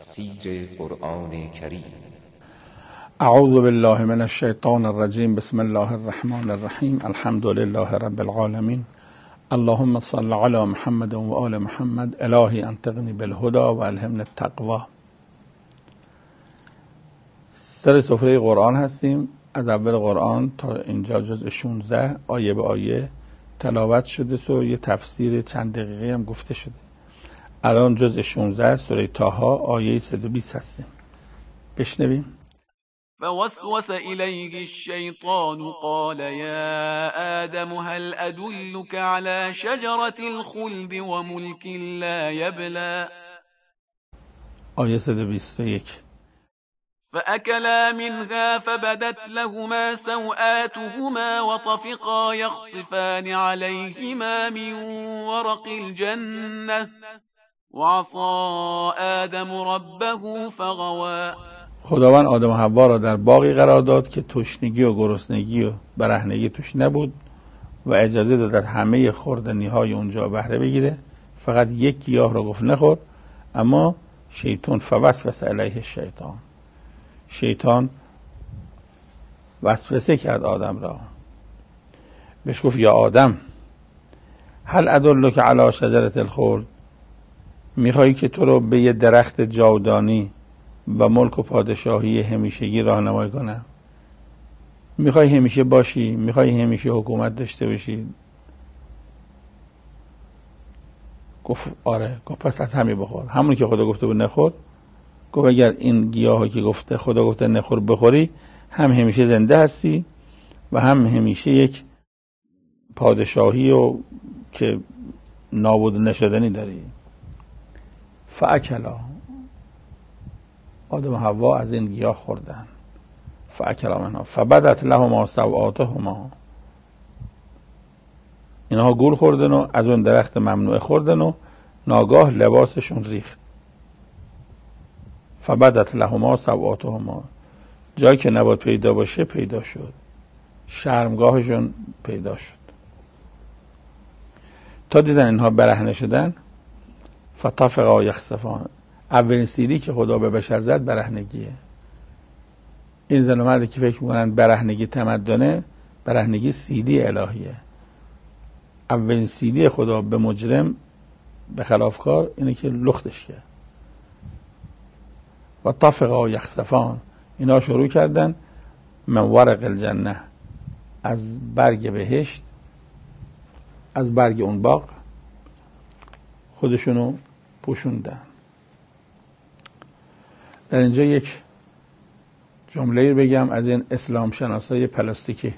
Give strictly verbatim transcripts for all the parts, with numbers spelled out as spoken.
تفسیر قرآن کریم. اعوذ بالله من الشیطان الرجیم. بسم الله الرحمن الرحیم. الحمد لله رب العالمین. اللهم صل علی محمد و آل محمد. الهی انطقنی بالهدى و الهمنی التقوی. سر سفره قرآن هستیم. از اول قرآن تا اینجا جزء شانزده آیه به آیه تلاوت شده و یه تفسیر چند دقیقه هم گفته شده. الان جزء شانزده سوره طه آیه صد و بیست هستیم. بشنویم. فوسوس إليه الشيطان قال يا آدم هل أدلك على شجرة الخلد وملك لا يبلى. آیه صد و بیست و یک. فأكلا منها فبدت لهما سوآتهما وطفقا يخصفان عليهما من ورق الجنة وعصى آدم ربه فغوى. خداوند آدم و حوا را در باغی قرار داد که تشنگی و گرسنگی و برهنگی توش نبود و اجازه داد همه خوردنی های اونجا بهره بگیره، فقط یک گیاه را گفت نخور. اما شیطان فوسوس الیه الشیطان، شیطان وسوسه کرد آدم را، بهش گفت یا آدم هل ادلک علی شجرة الخلد، میخوایی که تو رو به یه درخت جاودانی و ملک و پادشاهی همیشگی راهنمایی کنم؟ میخوای همیشه باشی؟ میخوای همیشه حکومت داشته باشی؟ گفت آره. گفت پس از همین بخور، همونی که خدا گفته بود نخور. گفت اگر این گیاهی که گفته خدا گفته نخور بخوری، هم همیشه زنده هستی و هم همیشه یک پادشاهی و که نابود نشدنی داری. فاکلا، آدم و حوا از این گیاه خوردن. فاکلا منها فبدت لهما سوآتهما، اینها گول خوردن و از اون درخت ممنوع خوردن و ناگاه لباسشون ریخت. فبدت لهما سوآتهما، جایی که نباید پیدا باشه پیدا شد، شرمگاهشون پیدا شد. تا دیدن اینها برهنه شدن، فطفقا یخصفان، اولین سیلی که خدا به بشر زد برهنگیه. این زن و مردی که فکر میکنن برهنگی تمدنه، برهنگی سیلی الهیه. اولین سیلی خدا به مجرم، به خلافکار، اینه که لختش کرد. و طفقا یخصفان، اینا شروع کردن من ورق الجنه، از برگ بهشت، از برگ اون باغ خودشونو پوشوندن. در اینجا یک جمله بگم از این اسلام شناسای پلاستیکی.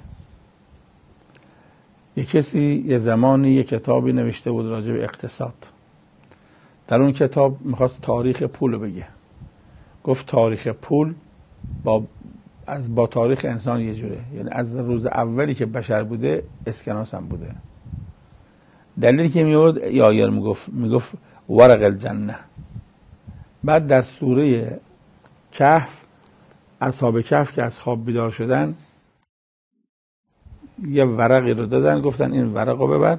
یک کسی یه زمانی یک کتابی نوشته بود راجع به اقتصاد. در اون کتاب میخواست تاریخ پول بگه. گفت تاریخ پول با از با تاریخ انسان یه جوره، یعنی از روز اولی که بشر بوده اسکناس هم بوده. دلیلی که میورد یا آیه میگفت میگفت ورق الجنه. بعد در سوره کهف اصحاب کهف که از خواب بیدار شدن یه ورقی رو دادن، گفتن این ورق رو ببر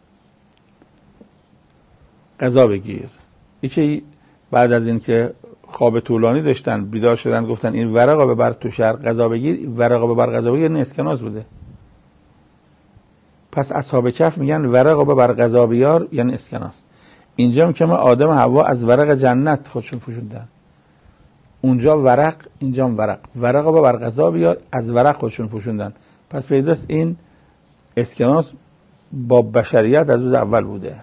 غذا بگیر. یکی بعد از این که خواب طولانی داشتن بیدار شدن گفتن این ورق رو ببر تو شهر غذا بگیر. ورق رو ببر غذا بگیر، نه اسکناس بوده. پس اصحاب کهف میگن ورق رو ببر غذا بیار یعنی اسکناس. اینجا هم که ما آدم و حوا از ورق جنت خودشون پوشوندن. اونجا ورق، اینجا هم ورق. ورق رو ببر غذا بیار، از ورق خودشون پوشوندن. پس پیداست این اسکناس با بشریت از روز اول بوده.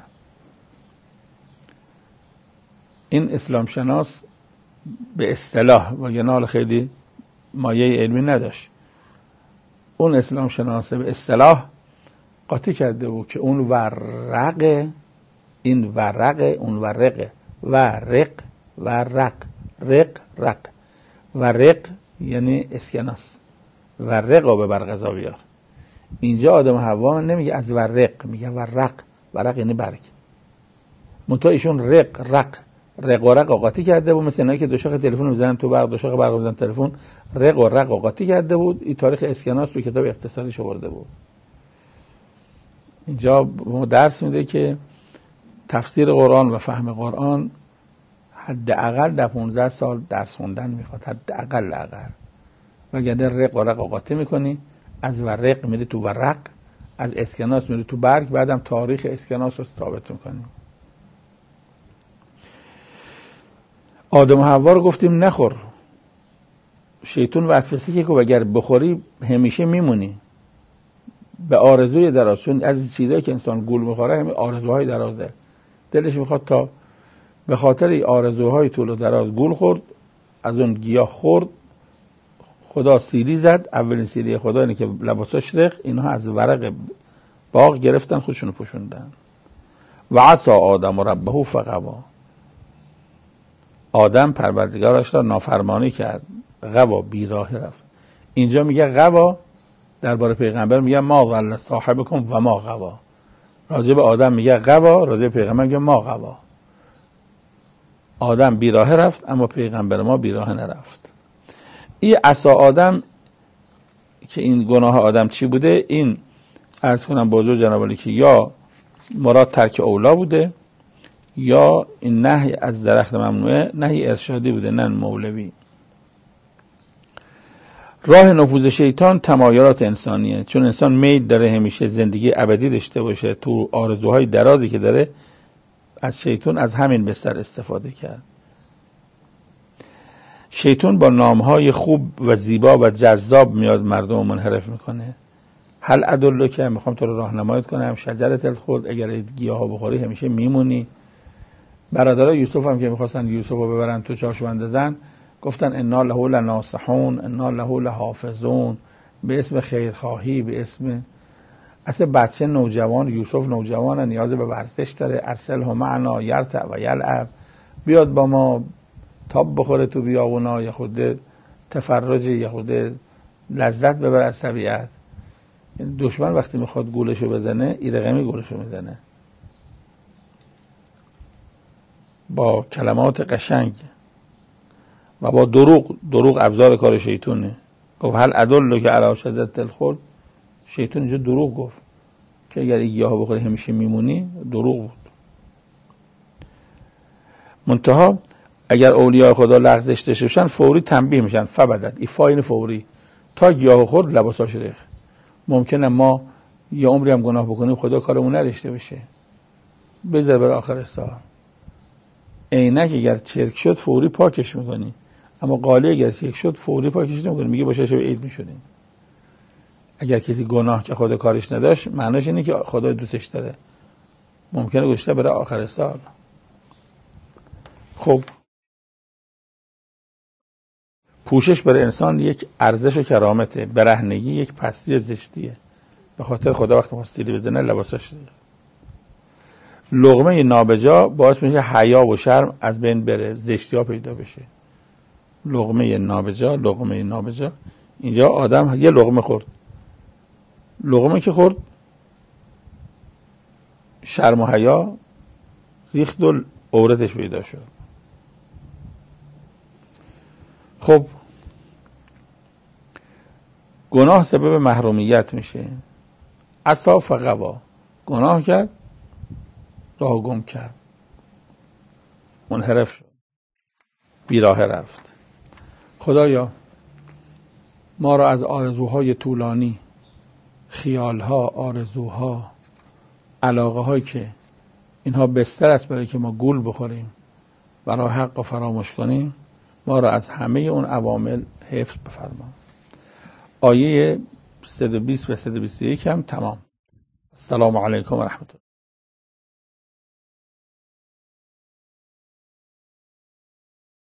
این اسلام شناس به اصطلاح و ینال خیلی مایه علمی نداشت. اون اسلام شناس به اصطلاح قاطی کرده بود که اون ورق، این ورق، اون ورق، ورق، ورق، رق، رق، ورق یعنی اسکناس. ورق رو ببر غذا بیار. اینجا آدم و حوا نمیگه از ورق، میگه ورق. ورق یعنی برگ. منتها ایشون رق، رق، رق و رق قاطی کرده بود. مثل اینایی که دو شاخه تلفن میزنن تو برق، دو شاخه برق میزنن تلفن، رق و رق قاطی کرده بود. این تاریخ اسکناس رو کتاب اقتصادیش آورده بود. اینجا ما درس میده که تفسیر قرآن و فهم قرآن حداقل در پانزده سال درس خوندن میخواد، حداقل اقل. وگرنه رق و رق قاطی میکنی، از ورق میری تو ورق، از اسکناس میری تو برگ، بعدم تاریخ اسکناس رو ثابت میکنی. آدم و حوا رو گفتیم نخور. شیطان وسوسه که اگر بخوری همیشه میمونی به آرزوی دراز، چون از چیزایی که انسان گول میخوره همین آرزوهای درازه. دلش میخواد تا به خاطر آرزوهای طول و دراز گول خورد، از اون گیاه خورد، خدا سیری زد. اولین سیری خدا اینه که لباساش ریخت، اینها از ورق باغ گرفتن خودشونو پوشوندن. و عصا آدم ربه فغوا، آدم پروردگارش را نافرمانی کرد، غوا بیراهی رفت. اینجا میگه غوا، درباره پیغمبر میگه ما ضل صاحبکم و ما غوا. راجع به آدم میگه غوا، راجع به پیغمبر میگه ما غوا. آدم بیراه رفت اما پیغمبر ما بیراه نرفت. این عصا آدم که این گناه آدم چی بوده؟ این عرض کنم بزرگ جناب علی که یا مراد ترک اولا بوده، یا این نهی از درخت ممنوعه نهی ارشادی بوده، نه مولوی. راه نفوذ شیطان تمایلات انسانیه، چون انسان میل داره همیشه زندگی ابدی داشته باشه، تو آرزوهای درازی که داره از شیطان از همین بستر استفاده کرد. شیطان با نامهای خوب و زیبا و جذاب میاد مردم منحرف میکنه. هل ادلو که میخوام تو رو راهنماییت کنم، شجرة الخلد، اگر گیاها بخوری همیشه میمونی. برادرای یوسف هم که میخواستن یوسف رو ببرن تو چاشوبند زن، گفتن انا له لناصحون انا له لحافظون، به اسم خیرخواهی، به اسم اصلا بچه نوجوان، یوسف نوجوانه، نیاز به ورزش داره. ارسله معنا یرتع و یلعب، بیاد با ما تاب بخوره تو بیابونا، یا خود تفرجی، یا خود لذت ببره از طبیعت. دشمن وقتی میخواد گولشو بزنه ایرقمی گولشو میزنه با کلمات قشنگ و با دروغ. دروغ ابزار کار شیطونه. گفت هل ادلو که علی شجرة الخلد، شیطان اینجا دروغ گفت که اگر گیاه بخوری همیشه میمونی، دروغ بود. منتها اگر اولیاء خدا لغزش داشته باشن فوری تنبیه میشن، فبدت ایفاین فوری، تا گیاه خورد لباساش ریخت. ممکنه ما یه عمری هم گناه بکنیم خدا کارمون نداشته باشه، بذار برای آخر سال. عینک اگر چرک شد فوری پاکش میکنی، اما قالی اگر چرک شد فوری پاکش نمیکنی، میگه باشه شب عید میشدیم. اگر کسی گناه که خدا کارش نداشت معناش اینه که خدا دوستش داره، ممکنه گذشته برای آخر سال. خب پوشش برای انسان یک ارزش و کرامته، برهنگی یک پستی زشتیه. به خاطر خدا وقتی مستیری بزنه لباساش داره. لقمه نابجا باعث میشه حیا و شرم از بین بره، زشتی ها پیدا بشه. لقمه نابجا، لقمه نابجا، اینجا آدم یه لقمه خورد، لقمه که خورد شرم و حیا ریخت و عورتش پیدا شد. خب گناه سبب محرومیت میشه. عصا فغوا، گناه کرد راه گم کرد، منحرف شد، بیراه رفت. خدایا ما را از آرزوهای طولانی، خیالها، آرزوها، علاقه هایی که اینها بستر است برای که ما گول بخوریم و راه حق و فراموش کنیم، ما را از همه اون عوامل حفظ بفرما. آیه صد و بیست و صد و بیست و یک هم تمام. السلام علیکم و رحمت الله.